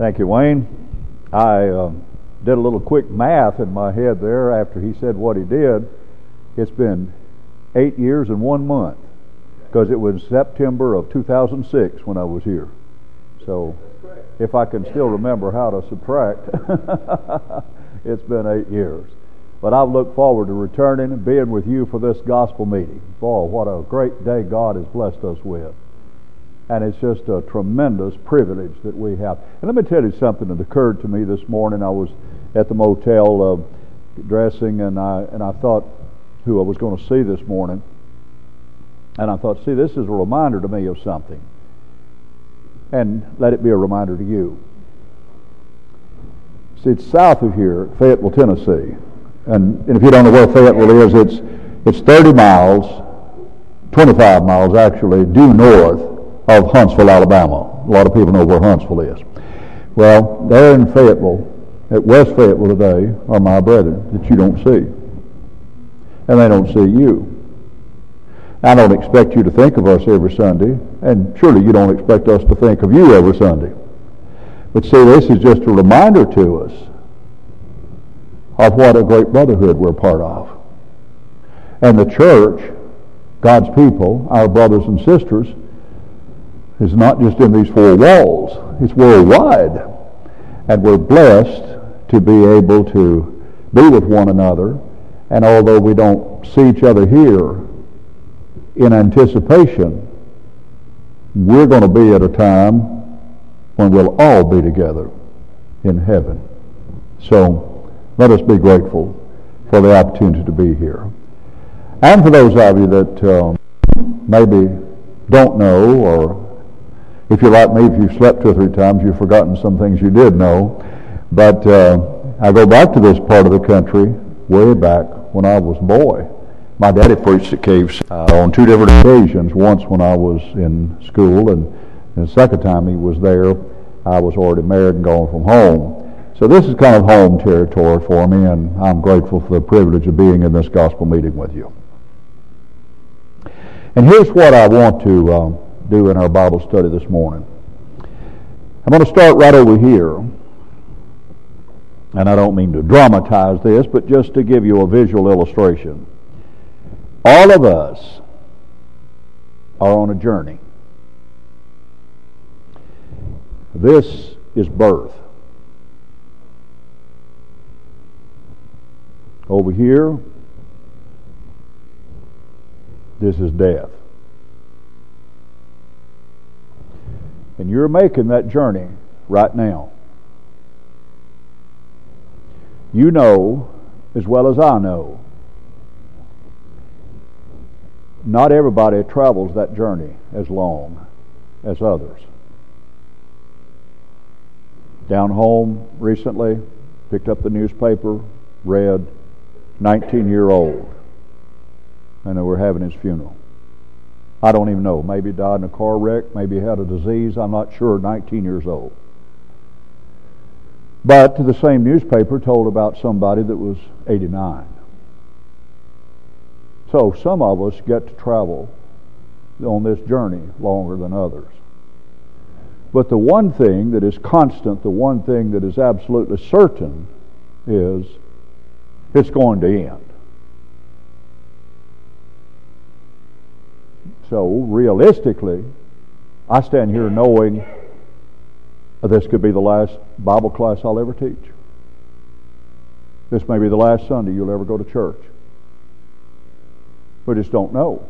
Thank you, Wayne. I did a little quick math in my head there after he said what he did. It's been 8 years and 1 month, because it was September of 2006 when I was here. So if I can still remember how to subtract, it's been 8 years. But I look forward to returning and being with you for this gospel meeting. Boy, what a great day God has blessed us with. And it's just a tremendous privilege that we have. And let me tell you something that occurred to me this morning. I was at the motel dressing, and I thought who I was going to see this morning. And I thought, see, this is a reminder to me of something. And let it be a reminder to you. See, it's south of here, Fayetteville, Tennessee. And if you don't know where Fayetteville is, it's 30 miles, 25 miles actually, due north of Huntsville, Alabama. A lot of people know where Huntsville is. Well, there in Fayetteville, at West Fayetteville today, are my brethren that you don't see. And they don't see you. I don't expect you to think of us every Sunday, and surely you don't expect us to think of you every Sunday. But see, this is just a reminder to us of what a great brotherhood we're part of. And the church, God's people, our brothers and sisters, is not just in these four walls, it's worldwide. And we're blessed to be able to be with one another. And although we don't see each other here in anticipation, we're going to be at a time when we'll all be together in heaven. So let us be grateful for the opportunity to be here. And for those of you that maybe don't know, or if you're like me, if you've slept 2 or 3 times, you've forgotten some things you did know. But I go back to this part of the country way back when I was a boy. My daddy preached at Caves on 2 different occasions. Once when I was in school, and the second time he was there, I was already married and gone from home. So this is kind of home territory for me, and I'm grateful for the privilege of being in this gospel meeting with you. And here's what I want to do in our Bible study this morning. I'm going to start right over here. And I don't mean to dramatize this, but just to give you a visual illustration. All of us are on a journey. This is birth. Over here, this is death. And you're making that journey right now. You know, as well as I know, not everybody travels that journey as long as others. Down home recently, picked up the newspaper, read 19-year-old, and they were having his funeral. I don't even know. Maybe he died in a car wreck, maybe he had a disease, I'm not sure, 19 years old. But the same newspaper told about somebody that was 89. So some of us get to travel on this journey longer than others. But the one thing that is constant, the one thing that is absolutely certain, is it's going to end. So realistically, I stand here knowing this could be the last Bible class I'll ever teach. This may be the last Sunday you'll ever go to church. We just don't know.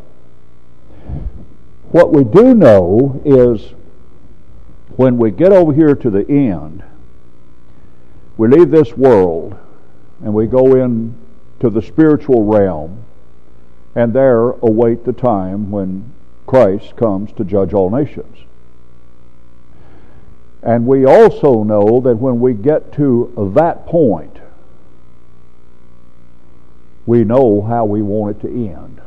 What we do know is when we get over here to the end, we leave this world and we go into the spiritual realm, and there await the time when Christ comes to judge all nations. And we also know that when we get to that point, we know how we want it to end.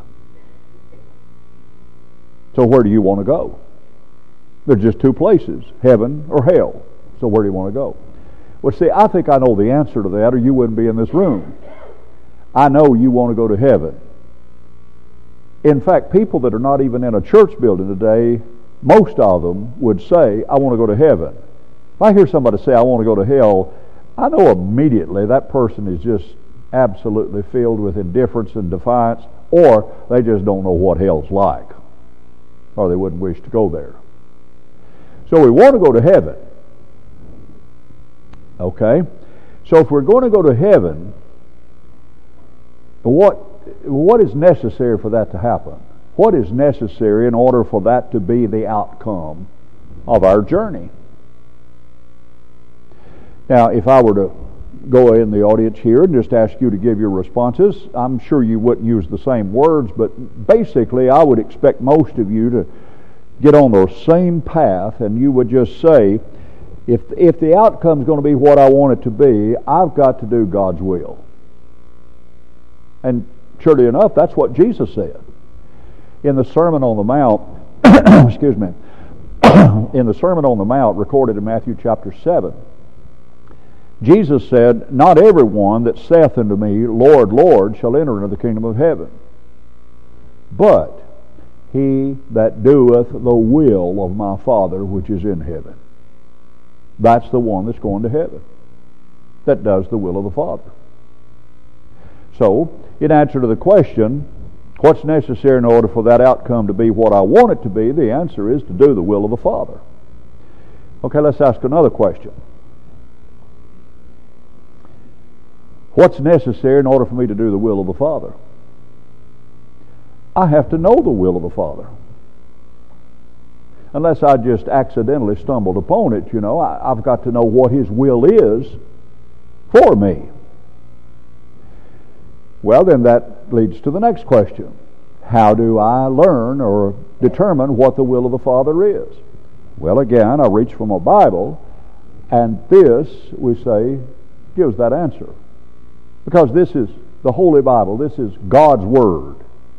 So where do you want to go? There's just 2 places, heaven or hell. So where do you want to go? Well, see, I think I know the answer to that, or you wouldn't be in this room. I know you want to go to heaven. In fact, people that are not even in a church building today, most of them would say, I want to go to heaven. If I hear somebody say, I want to go to hell, I know immediately that person is just absolutely filled with indifference and defiance, or they just don't know what hell's like, or they wouldn't wish to go there. So we want to go to heaven. Okay? So if we're going to go to heaven, what is necessary for that to happen? What is necessary in order for that to be the outcome of our journey? Now, if I were to go in the audience here and just ask you to give your responses, I'm sure you wouldn't use the same words, but basically I would expect most of you to get on the same path, and you would just say, if the outcome is going to be what I want it to be, I've got to do God's will. And surely enough, that's what Jesus said. In the Sermon on the Mount, excuse me, in the Sermon on the Mount recorded in Matthew chapter 7, Jesus said, Not everyone that saith unto me, Lord, Lord, shall enter into the kingdom of heaven, but he that doeth the will of my Father which is in heaven. That's the one that's going to heaven, that does the will of the Father. So, in answer to the question, what's necessary in order for that outcome to be what I want it to be, the answer is to do the will of the Father. Okay, let's ask another question. What's necessary in order for me to do the will of the Father? I have to know the will of the Father. Unless I just accidentally stumbled upon it, I've got to know what His will is for me. Well, then that leads to the next question. How do I learn or determine what the will of the Father is? Well, again, I reach from a Bible, and this, we say, gives that answer. Because this is the Holy Bible. This is God's Word.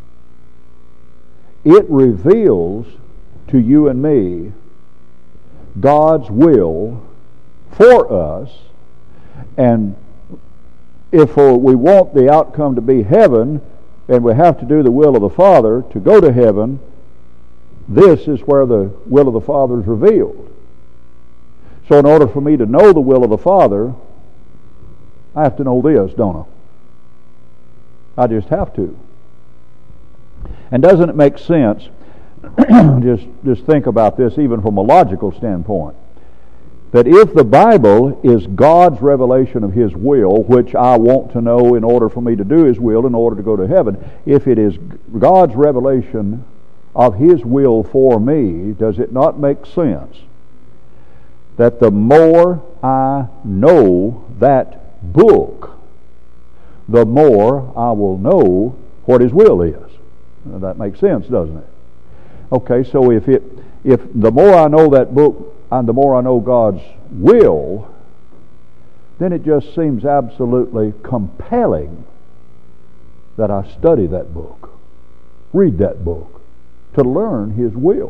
It reveals to you and me God's will for us. And if we want the outcome to be heaven, and we have to do the will of the Father to go to heaven, this is where the will of the Father is revealed. So in order for me to know the will of the Father, I have to know this, don't I? I just have to. And doesn't it make sense, just think about this even from a logical standpoint, that if the Bible is God's revelation of His will, which I want to know in order for me to do His will in order to go to heaven, if it is God's revelation of His will for me, does it not make sense that the more I know that book, the more I will know what His will is? Now, that makes sense, doesn't it? Okay, so if the more I know that book and the more I know God's will, then it just seems absolutely compelling that I study that book, read that book, to learn His will.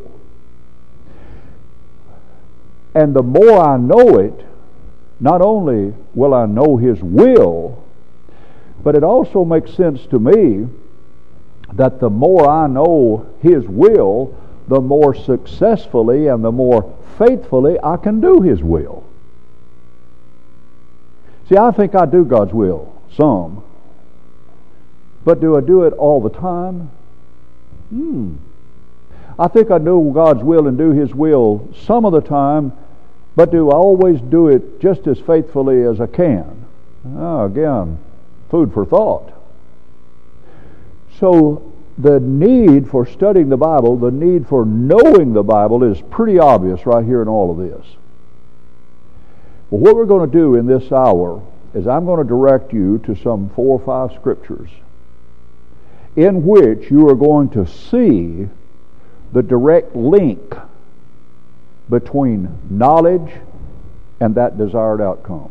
And the more I know it, not only will I know His will, but it also makes sense to me that the more I know His will, the more successfully and the more faithfully I can do His will. See, I think I do God's will, some. But do I do it all the time? I think I know God's will and do His will some of the time, but do I always do it just as faithfully as I can? Again, food for thought. So the need for studying the Bible, the need for knowing the Bible is pretty obvious right here in all of this. Well, what we're going to do in this hour is I'm going to direct you to some 4 or 5 scriptures in which you are going to see the direct link between knowledge and that desired outcome.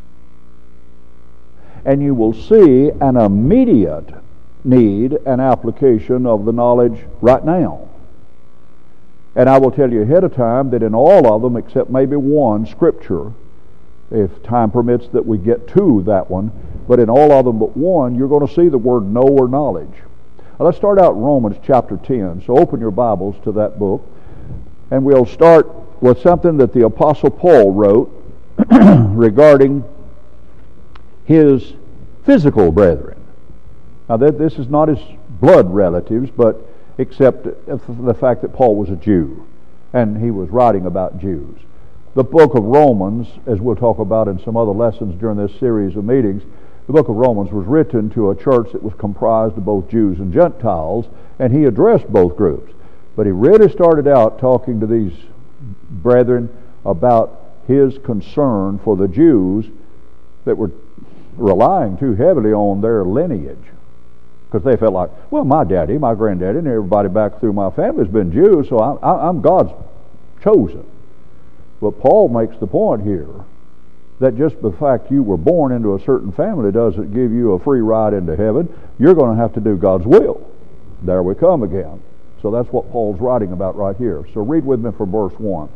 And you will see an immediate need and application of the knowledge right now. And I will tell you ahead of time that in all of them, except maybe one scripture, if time permits that we get to that one, but in all of them but one, you're going to see the word know or knowledge. Now, let's start out Romans chapter 10. So open your Bibles to that book, and we'll start was something that the Apostle Paul wrote regarding his physical brethren. Now, this is not his blood relatives, but except the fact that Paul was a Jew, and he was writing about Jews. The book of Romans, as we'll talk about in some other lessons during this series of meetings, the book of Romans was written to a church that was comprised of both Jews and Gentiles, and he addressed both groups. But he really started out talking to these brethren about his concern for the Jews that were relying too heavily on their lineage. Because they felt like, well, my daddy, my granddaddy, and everybody back through my family has been Jews, so I'm God's chosen. But Paul makes the point here that just the fact you were born into a certain family doesn't give you a free ride into heaven. You're going to have to do God's will. There we come again. So that's what Paul's writing about right here. So read with me from verse 1.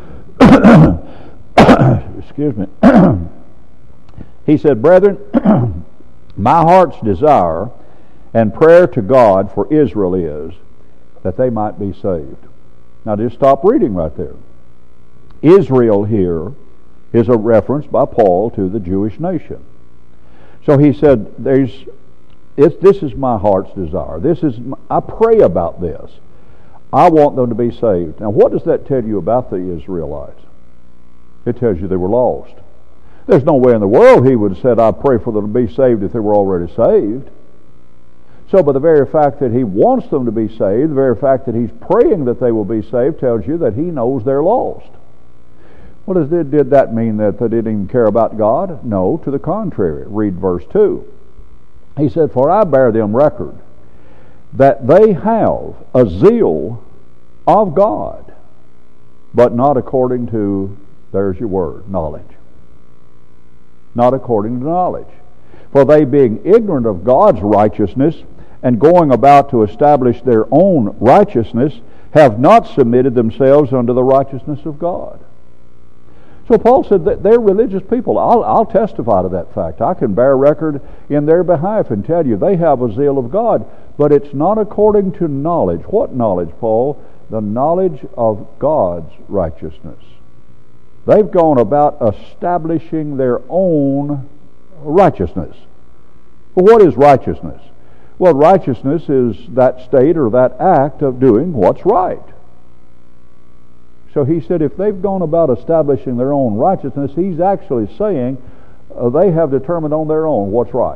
Excuse me. He said, "Brethren, my heart's desire and prayer to God for Israel is that they might be saved." Now just stop reading right there. Israel here is a reference by Paul to the Jewish nation. So he said, this is my heart's desire. I pray about this. I want them to be saved. Now what does that tell you about the Israelites? It tells you they were lost. There's no way in the world he would have said, I pray for them to be saved if they were already saved. So by the very fact that he wants them to be saved, the very fact that he's praying that they will be saved tells you that he knows they're lost. What did that mean, that they didn't even care about God? No, to the contrary. Read verse 2. He said, "For I bear them record that they have a zeal of God, but not according to," there's your word, knowledge. Not according to knowledge. "For they, being ignorant of God's righteousness, and going about to establish their own righteousness, have not submitted themselves unto the righteousness of God." So Paul said that they're religious people. I'll testify to that fact. I can bear record in their behalf and tell you they have a zeal of God, but it's not according to knowledge. What knowledge, Paul? The knowledge of God's righteousness. They've gone about establishing their own righteousness. Well, what is righteousness? Well, righteousness is that state or that act of doing what's right. So he said if they've gone about establishing their own righteousness, he's actually saying they have determined on their own what's right.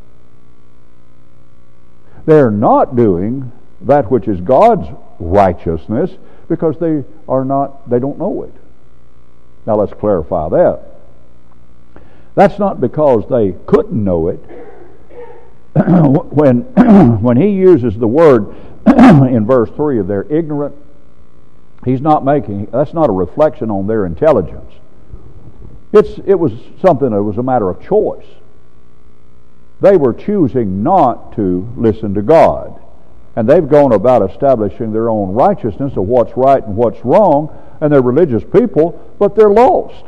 They're not doing that which is God's righteousness because they don't know it. Now let's clarify that. That's not because they couldn't know it. When he uses the word in verse 3 of they're ignorant, that's not a reflection on their intelligence. It was something that was a matter of choice. They were choosing not to listen to God. And they've gone about establishing their own righteousness of what's right and what's wrong, and they're religious people, but they're lost.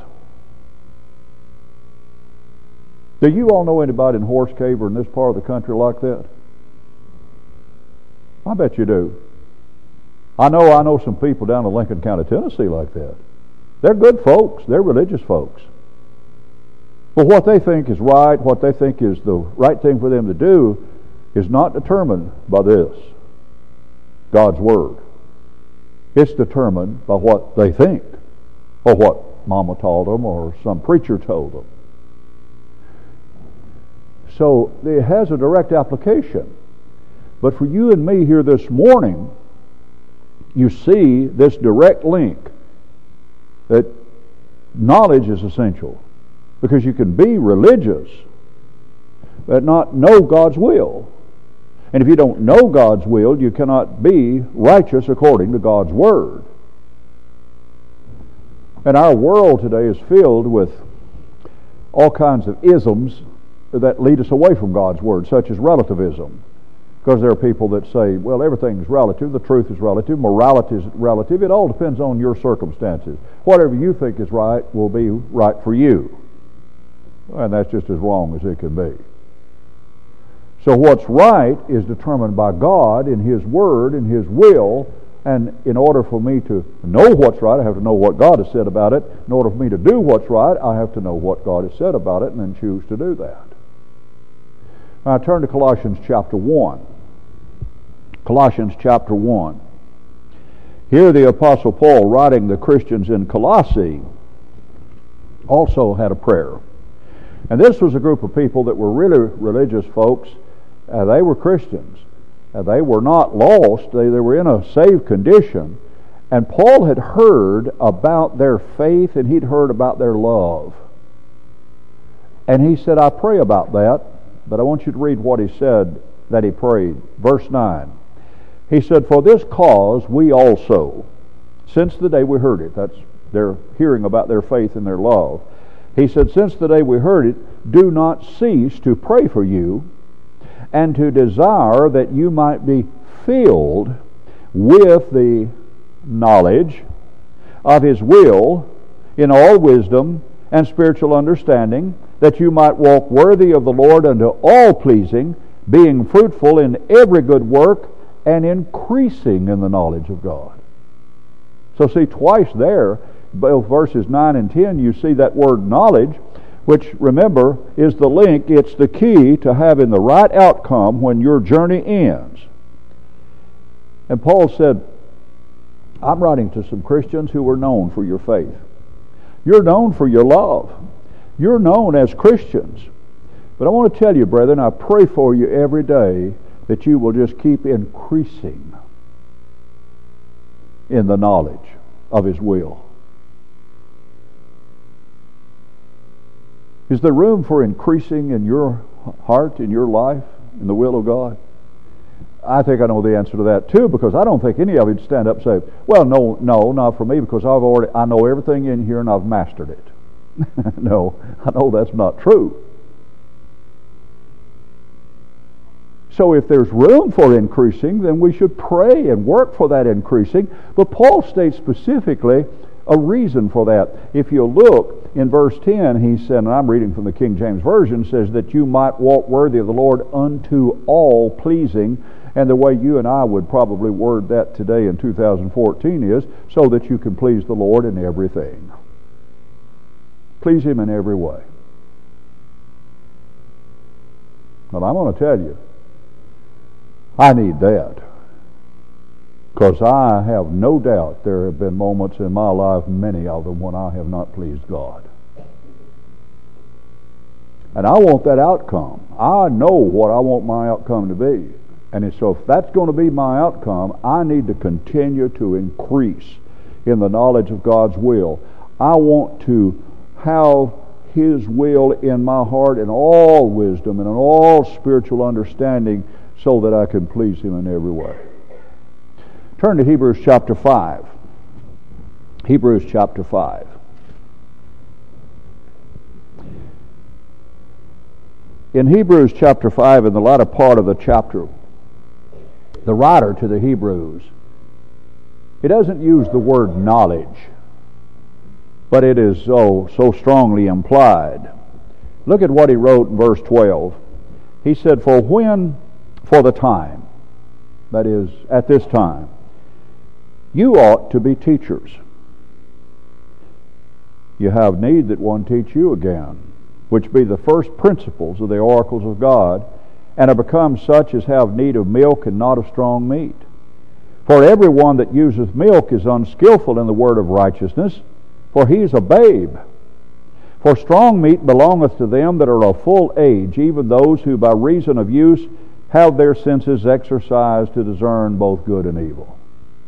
Do you all know anybody in Horse Cave or in this part of the country like that? I bet you do. I know some people down in Lincoln County, Tennessee like that. They're good folks. They're religious folks. But what they think is right, what they think is the right thing for them to do, is not determined by this, God's Word. It's determined by what they think, or what Mama told them, or some preacher told them. So it has a direct application. But for you and me here this morning, you see this direct link that knowledge is essential, because you can be religious but not know God's will. And if you don't know God's will, you cannot be righteous according to God's Word. And our world today is filled with all kinds of isms that lead us away from God's Word, such as relativism. Because there are people that say, well, everything is relative, the truth is relative, morality is relative, it all depends on your circumstances. Whatever you think is right will be right for you. And that's just as wrong as it can be. So what's right is determined by God in His Word and His will, And in order for me to know what's right, I have to know what God has said about it. In order for me to do what's right, I have to know what God has said about it and then choose to do that. Now I turn to Colossians chapter 1. Colossians chapter 1. Here the Apostle Paul, writing the Christians in Colossae, also had a prayer. And this was a group of people that were really religious folks. They were Christians. They were not lost. They were in a saved condition. And Paul had heard about their faith and he'd heard about their love. And he said, I pray about that, but I want you to read what he said that he prayed. Verse 9. He said, for this cause we also, since the day we heard it, that's their hearing about their faith and their love. He said, since the day we heard it, do not cease to pray for you and to desire that you might be filled with the knowledge of His will in all wisdom and spiritual understanding, that you might walk worthy of the Lord unto all pleasing, being fruitful in every good work and increasing in the knowledge of God. So see, twice there, both verses 9 and 10, you see that word knowledge, which, remember, is the link. It's the key to having the right outcome when your journey ends. And Paul said, I'm writing to some Christians who are known for your faith. You're known for your love. You're known as Christians. But I want to tell you, brethren, I pray for you every day that you will just keep increasing in the knowledge of His will. Is there room for increasing in your heart, in your life, in the will of God? I think I know the answer to that too, because I don't think any of you'd stand up and say, well, no, not for me, because I know everything in here and I've mastered it. No, I know that's not true. So if there's room for increasing, then we should pray and work for that increasing. But Paul states specifically a reason for that. If you look in verse 10, he said, and I'm reading from the King James Version, says that you might walk worthy of the Lord unto all pleasing. And the way you and I would probably word that today in 2014 is, so that you can please the Lord in everything. Please Him in every way. Well, I'm going to tell you, I need that. Because I have no doubt there have been moments in my life, many of them, when I have not pleased God. And I want that outcome. I know what I want my outcome to be. And so if that's going to be my outcome, I need to continue to increase in the knowledge of God's will. I want to have His will in my heart in all wisdom and in all spiritual understanding, so that I can please Him in every way. Turn to Hebrews chapter 5. Hebrews chapter 5. In Hebrews chapter 5, in the latter part of the chapter, the writer to the Hebrews, he doesn't use the word knowledge, but it is so strongly implied. Look at what he wrote in verse 12. He said, for the time, that is, at this time, you ought to be teachers. You have need that one teach you again, which be the first principles of the oracles of God, and are become such as have need of milk and not of strong meat. For every one that useth milk is unskillful in the word of righteousness, for he is a babe. For strong meat belongeth to them that are of full age, even those who by reason of use have their senses exercised to discern both good and evil.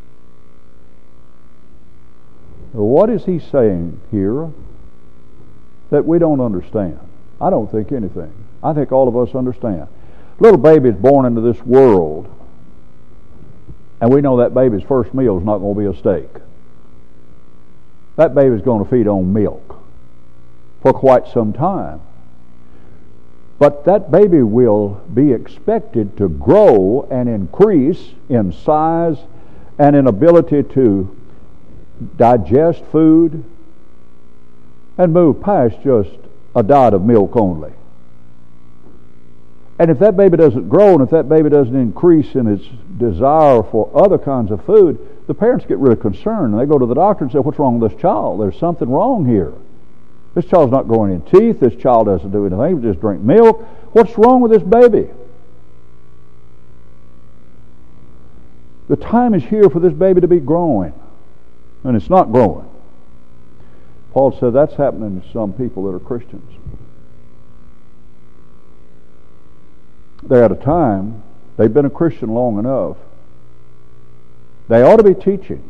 What is he saying here that we don't understand? I don't think anything. I think all of us understand. Little baby is born into this world, and we know that baby's first meal is not going to be a steak. That baby's going to feed on milk for quite some time. But that baby will be expected to grow and increase in size and in ability to digest food and move past just a diet of milk only. And if that baby doesn't grow, and if that baby doesn't increase in its desire for other kinds of food, the parents get really concerned. And they go to the doctor and say, what's wrong with this child? There's something wrong here. This child's not growing in teeth. This child doesn't do anything. Just drink milk. What's wrong with this baby? The time is here for this baby to be growing. And it's not growing. Paul said that's happening to some people that are Christians. They're at a time, they've been a Christian long enough. They ought to be teaching.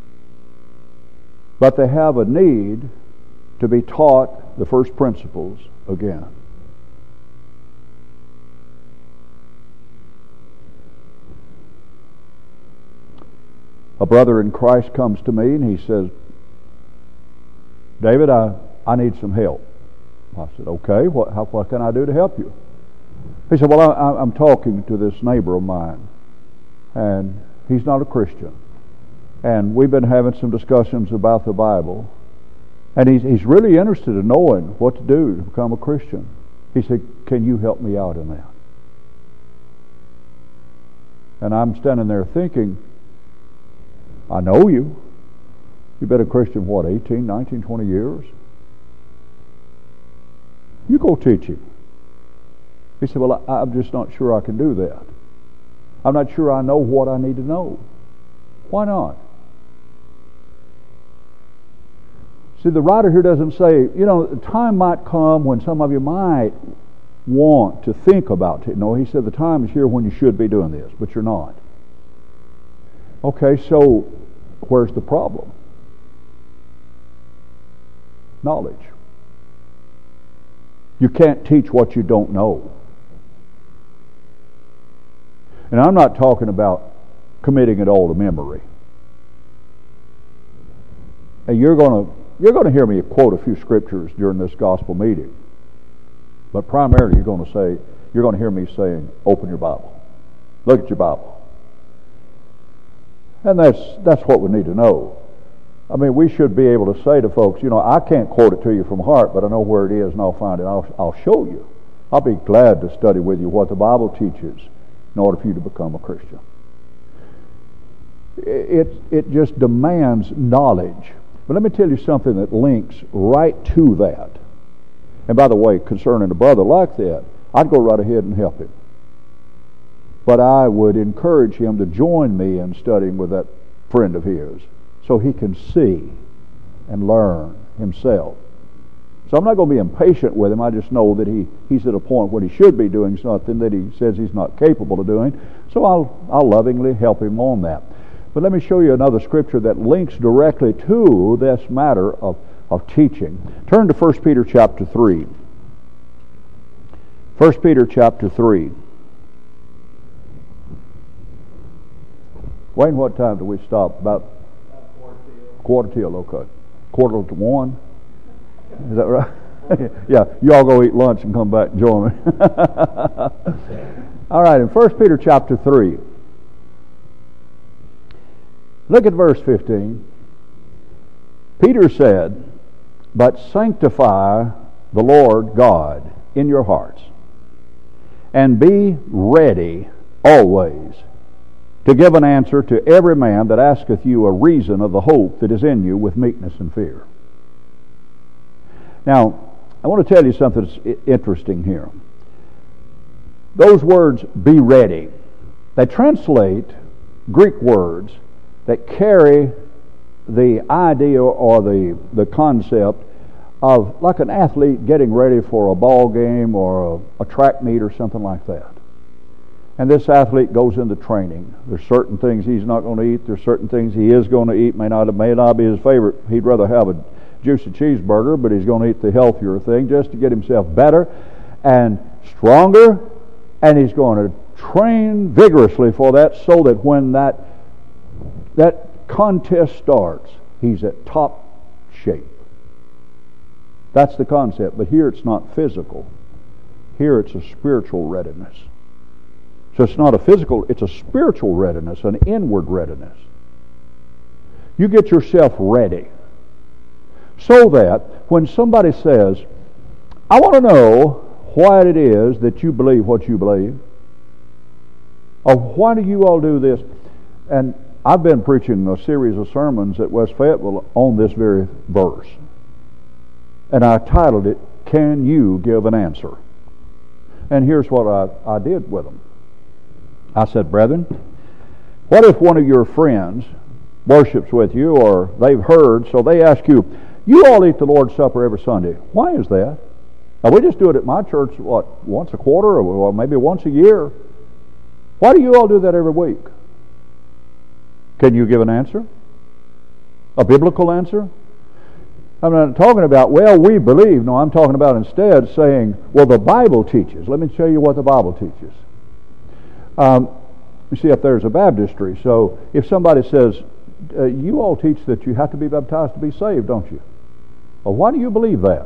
But they have a need to be taught the first principles again. A brother in Christ comes to me and he says, David, I need some help. I said, okay, what can I do to help you? He said, well, I'm talking to this neighbor of mine, and he's not a Christian. And we've been having some discussions about the Bible, and he's really interested in knowing what to do to become a Christian. He said, can you help me out in that? And I'm standing there thinking, I know you. You've been a Christian, 18, 19, 20 years? You go teach him. He said, well, I'm just not sure I can do that. I'm not sure I know what I need to know. Why not? See, the writer here doesn't say, the time might come when some of you might want to think about it. No, he said the time is here when you should be doing this, but you're not. Okay, so where's the problem? Knowledge. You can't teach what you don't know. And I'm not talking about committing it all to memory. And you're going to hear me quote a few scriptures during this gospel meeting. But primarily you're going to hear me saying, open your Bible. Look at your Bible. And that's what we need to know. I mean, we should be able to say to folks, I can't quote it to you from heart, but I know where it is and I'll find it. I'll show you. I'll be glad to study with you what the Bible teaches in order for you to become a Christian. It just demands knowledge. But let me tell you something that links right to that. And by the way, concerning a brother like that, I'd go right ahead and help him. But I would encourage him to join me in studying with that friend of his so he can see and learn himself. So I'm not going to be impatient with him. I just know that he's at a point where he should be doing something that he says he's not capable of doing. So I'll lovingly help him on that. But let me show you another scripture that links directly to this matter of teaching. Turn to 1 Peter chapter 3. 1 Peter chapter 3. Wayne, what time do we stop? About quarter till, okay. Quarter to 1. Is that right? Yeah, you all go eat lunch and come back and join me. All right, in 1 Peter chapter 3. Look at verse 15. Peter said, but sanctify the Lord God in your hearts, and be ready always to give an answer to every man that asketh you a reason of the hope that is in you with meekness and fear. Now, I want to tell you something that's interesting here. Those words, be ready, they translate Greek words that carry the idea or the concept of like an athlete getting ready for a ball game or a track meet or something like that. And this athlete goes into training. There's certain things he's not going to eat. There's certain things he is going to eat. May not be his favorite. He'd rather have a juicy cheeseburger, but he's going to eat the healthier thing just to get himself better and stronger. And he's going to train vigorously for that so that when that contest starts, he's at top shape. That's the concept. But here it's not physical. Here it's a spiritual readiness. So it's not a physical, it's a spiritual readiness, an inward readiness. You get yourself ready so that when somebody says, I want to know why it is that you believe what you believe. Or why do you all do this? And I've been preaching a series of sermons at West Fayetteville on this very verse. And I titled it, Can You Give an Answer? And here's what I did with them. I said, brethren, what if one of your friends worships with you, or they've heard, so they ask you, you all eat the Lord's Supper every Sunday. Why is that? Now, we just do it at my church, once a quarter, or maybe once a year. Why do you all do that every week? Can you give an answer? A biblical answer? I'm not talking about, well, we believe. No, I'm talking about instead saying, well, the Bible teaches. Let me show you what the Bible teaches. You see, up there's a baptistry. So if somebody says, you all teach that you have to be baptized to be saved, don't you? Well, why do you believe that?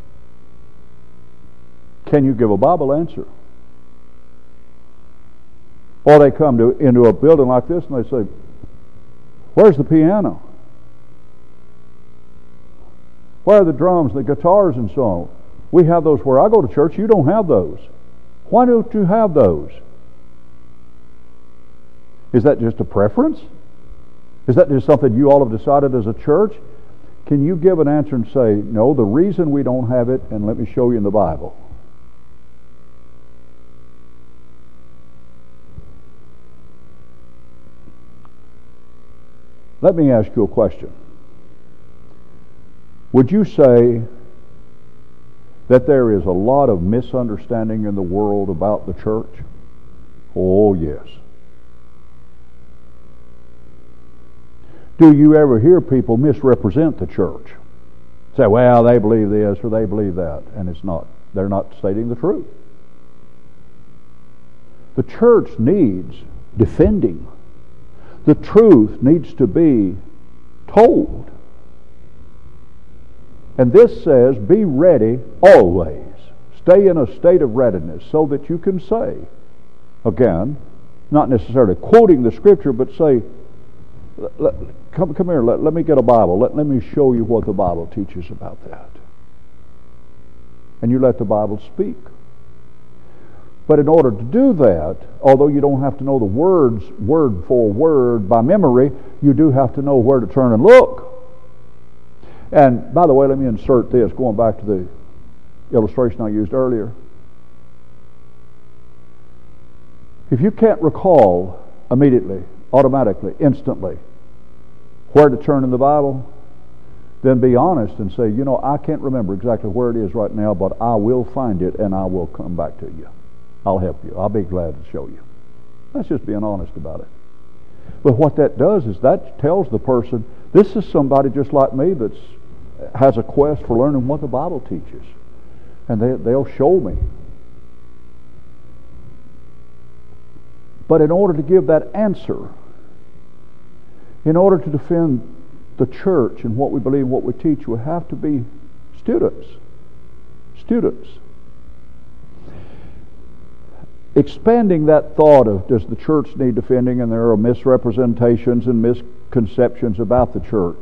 Can you give a Bible answer? Or they come into a building like this and they say, where's the piano? Where are the drums, the guitars, and so on? We have those where I go to church. You don't have those. Why don't you have those? Is that just a preference? Is that just something you all have decided as a church? Can you give an answer and say, no, the reason we don't have it, and let me show you in the Bible. Let me ask you a question. Would you say that there is a lot of misunderstanding in the world about the church? Oh, yes. Do you ever hear people misrepresent the church? Say, well, they believe this or they believe that, and it's not. They're not stating the truth. The church needs defending. The truth needs to be told. And this says, be ready always. Stay in a state of readiness so that you can say, again, not necessarily quoting the Scripture, but say, come here, let me get a Bible. Let me show you what the Bible teaches about that. And you let the Bible speak. But in order to do that, although you don't have to know the words word for word by memory, you do have to know where to turn and look. And by the way, let me insert this, going back to the illustration I used earlier. If you can't recall immediately, automatically, instantly, where to turn in the Bible, then be honest and say, I can't remember exactly where it is right now, but I will find it and I will come back to you. I'll help you. I'll be glad to show you. That's just being honest about it. But what that does is that tells the person, this is somebody just like me that has a quest for learning what the Bible teaches. And they'll show me. But in order to give that answer, in order to defend the church and what we believe and what we teach, we have to be students. Students. Expanding that thought of, does the church need defending, and there are misrepresentations and misconceptions about the church.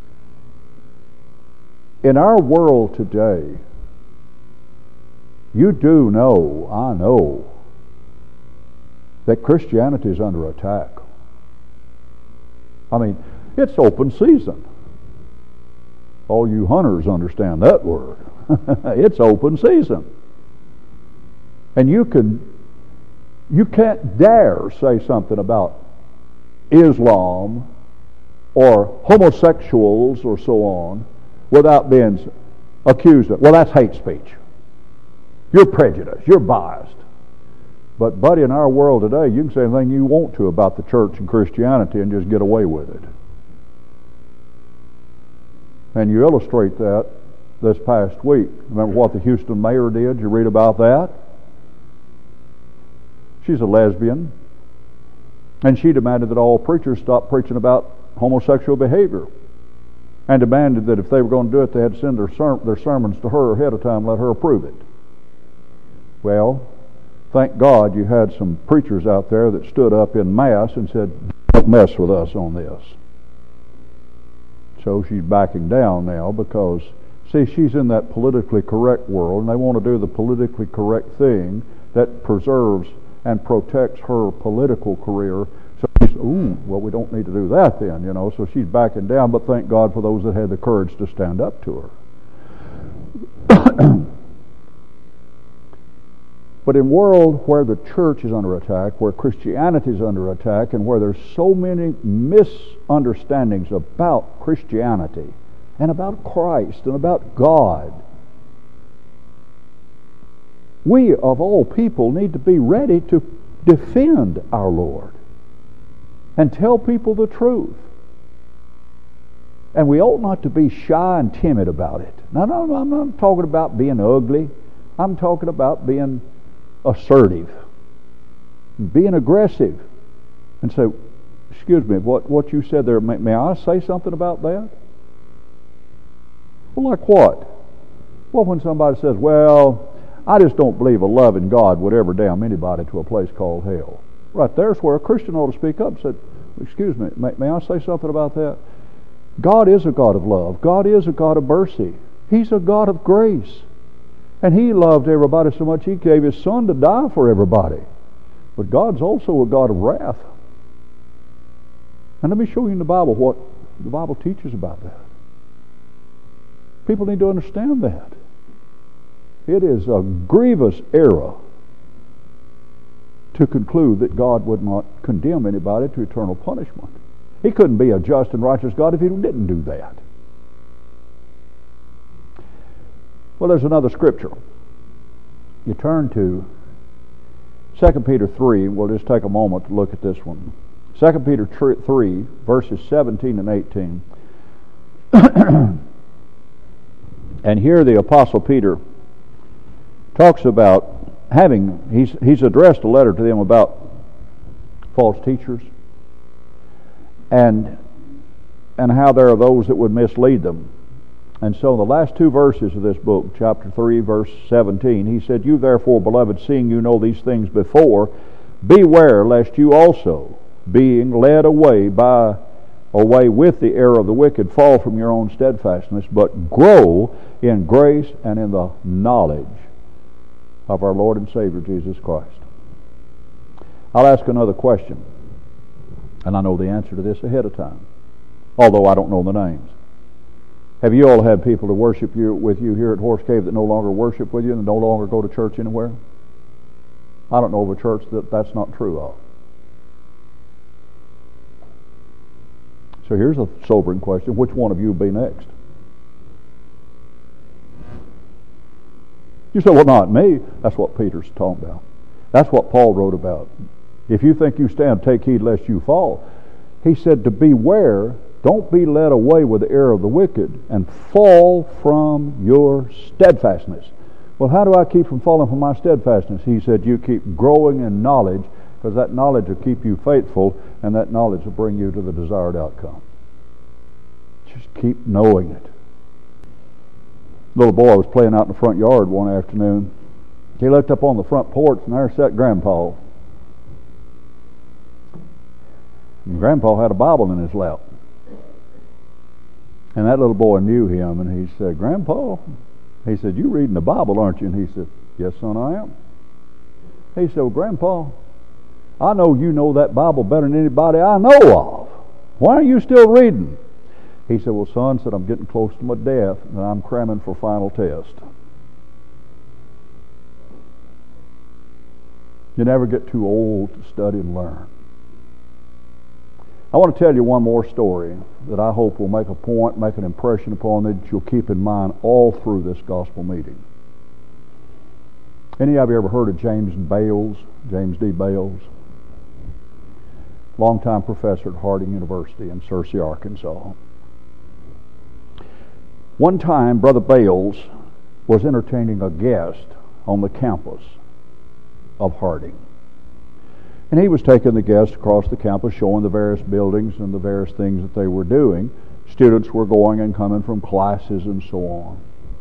In our world today, you do know, I know, that Christianity is under attack. I mean, it's open season. All you hunters understand that word. It's open season. And you can't dare say something about Islam or homosexuals or so on without being accused of, well, that's hate speech. You're prejudiced. You're biased. But, buddy, in our world today, you can say anything you want to about the church and Christianity and just get away with it. And you illustrate that this past week. Remember what the Houston mayor did? You read about that? She's a lesbian. And she demanded that all preachers stop preaching about homosexual behavior. And demanded that if they were going to do it, they had to send their sermons to her ahead of time, let her approve it. Well, thank God you had some preachers out there that stood up in mass and said, don't mess with us on this. So she's backing down now because See, she's in that politically correct world, and they want to do the politically correct thing that preserves and protects her political career. So she's, well, we don't need to do that then, So she's backing down, but thank God for those that had the courage to stand up to her. But in a world where the church is under attack, where Christianity is under attack, and where there's so many misunderstandings about Christianity and about Christ and about God, we of all people need to be ready to defend our Lord and tell people the truth. And we ought not to be shy and timid about it. Now, no, I'm not talking about being ugly. I'm talking about being assertive, being aggressive, and say, excuse me, what you said there, may I say something about that? Well, like what? Well, when somebody says, well, I just don't believe a loving God would ever damn anybody to a place called hell. Right there's where a Christian ought to speak up and say, excuse me, may I say something about that? God is a God of love. God is a God of mercy. He's a God of grace. And He loved everybody so much He gave His Son to die for everybody. But God's also a God of wrath. And let me show you in the Bible what the Bible teaches about that. People need to understand that. It is a grievous error to conclude that God would not condemn anybody to eternal punishment. He couldn't be a just and righteous God if He didn't do that. Well, there's another scripture. You turn to 2 Peter 3. We'll just take a moment to look at this one. 2 Peter 3, verses 17 and 18. And here the Apostle Peter talks about he's addressed a letter to them about false teachers and how there are those that would mislead them. And so the last two verses of this book, chapter 3, verse 17, he said, you therefore, beloved, seeing you know these things before, beware lest you also, being led away with the error of the wicked, fall from your own steadfastness, but grow in grace and in the knowledge of our Lord and Savior Jesus Christ. I'll ask another question, and I know the answer to this ahead of time, although I don't know the names. Have you all had people to worship with you here at Horse Cave that no longer worship with you and no longer go to church anywhere? I don't know of a church that's not true of. So here's a sobering question. Which one of you will be next? You say, well, not me. That's what Peter's talking about. That's what Paul wrote about. If you think you stand, take heed lest you fall. He said to beware, don't be led away with the error of the wicked, and fall from your steadfastness. Well, how do I keep from falling from my steadfastness? He said, you keep growing in knowledge, because that knowledge will keep you faithful, and that knowledge will bring you to the desired outcome. Just keep knowing it. Little boy was playing out in the front yard one afternoon. He looked up on the front porch, and there sat Grandpa. And Grandpa had a Bible in his lap. And that little boy knew him, and he said, Grandpa, he said, you reading the Bible, aren't you? And he said, yes, son, I am. He said, well, Grandpa, I know you know that Bible better than anybody I know of. Why are you still reading? He said, well, son, I'm getting close to my death, and I'm cramming for final test. You never get too old to study and learn. I want to tell you one more story that I hope will make a point, make an impression upon that you'll keep in mind all through this gospel meeting. Any of you ever heard of James D. Bales? Longtime professor at Harding University in Searcy, Arkansas. One time, Brother Bales was entertaining a guest on the campus of Harding. And he was taking the guests across the campus, showing the various buildings and the various things that they were doing. Students were going and coming from classes and so on.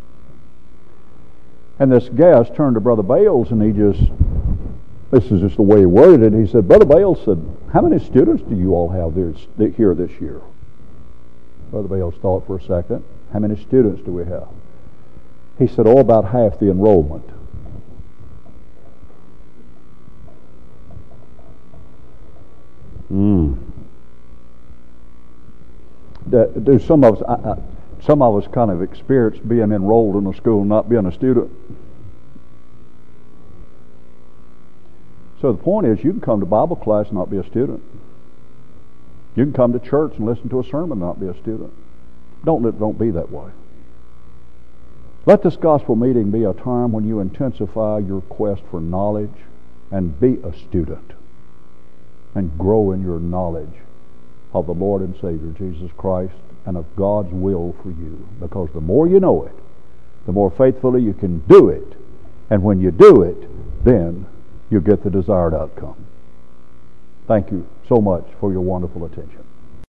And this guest turned to Brother Bales, and this is just the way he worded it, he said, Brother Bales said, how many students do you all have here this year? Brother Bales thought for a second. How many students do we have? He said, oh, about half the enrollment. Do some of us kind of experience being enrolled in a school and not being a student? So the point is, you can come to Bible class and not be a student. You can come to church and listen to a sermon and not be a student. Don't be that way. Let this gospel meeting be a time when you intensify your quest for knowledge and be a student and grow in your knowledge of the Lord and Savior Jesus Christ and of God's will for you. Because the more you know it, the more faithfully you can do it. And when you do it, then you get the desired outcome. Thank you so much for your wonderful attention.